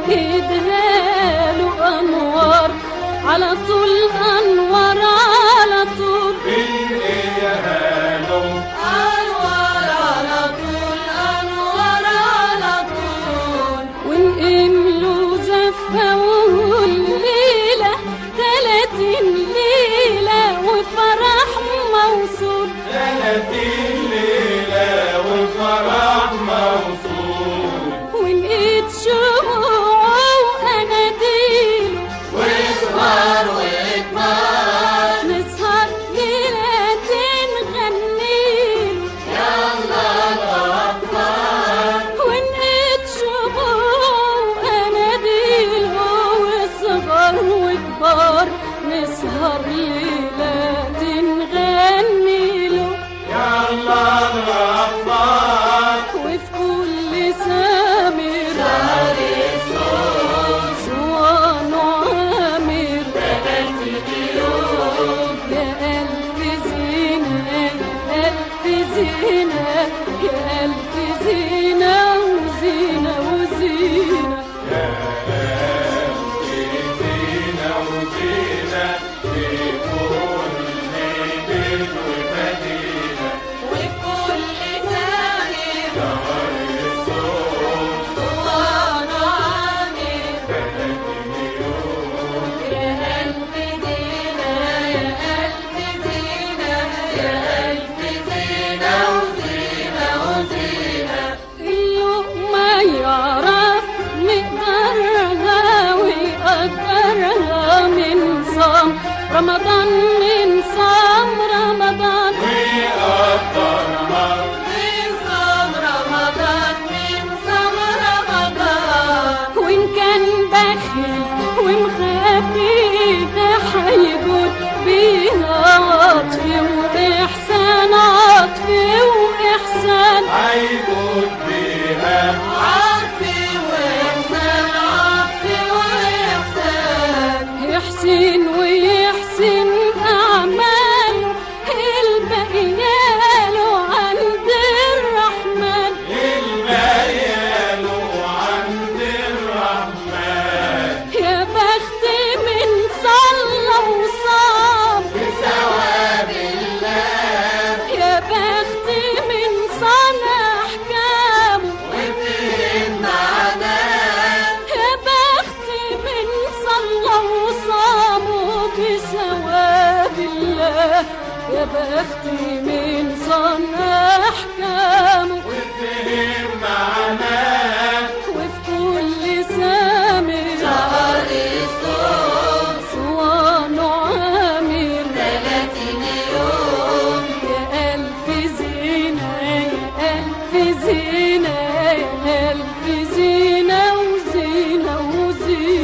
ايدها له انوار على طول، انوار على طول، ايدها له انوار على طول، انوار على طول. ونقيم له زفه والليله 30 ليله وفرح موصول، 30 ليلة والفرح موصول. ونقيت شموع واناديله واسهر واكبر نسهر ليلة نغنيله يلا الأطفال. ونقيت شموع واناديله وصغر وكبار نسهر ليلة نغنيله يلا الأطفال. وفي كل سامر سهر الصوم صوان وعامر 30 يوم. يا ألف زينة يا ألف زينة يا ألف زينة وزينة وزينة. زينة وزينة في كل بيت ومدينة. وفي كل سامر سهر الصوم صوان وعامر 30 يوم. يا ألف زينة يا ألف زينة يا ألف زينة وزينة وزينة. اللقمة يعرف مقدارها ويقدرها من صام رمضان، من صام رمضان، ويقدرها من صام رمضان، من صام رمضان. وإن كان بخيل ومخبيها حيجود بيها عطف وإحسان، عطف وإحسان، هيجود بيها عطف وإحسان، عطف وإحسان. يحسن ويحسن أعماله الباقية له عند الرحمن، البيان عند الرحمن. يا بخت من صلى وصام بثواب الله يا بخت من صنع أحكامه وفهم معناه. يا بخت من صلى وصامه بثواب الله، يا بخت من صنع أحكامه وفهم معناه. وفي كل سامر سهر الصوم صوان وعامر 30 يوم. يا ألف زينة يا ألف زينة يا ألف زينة وزينة وزينة.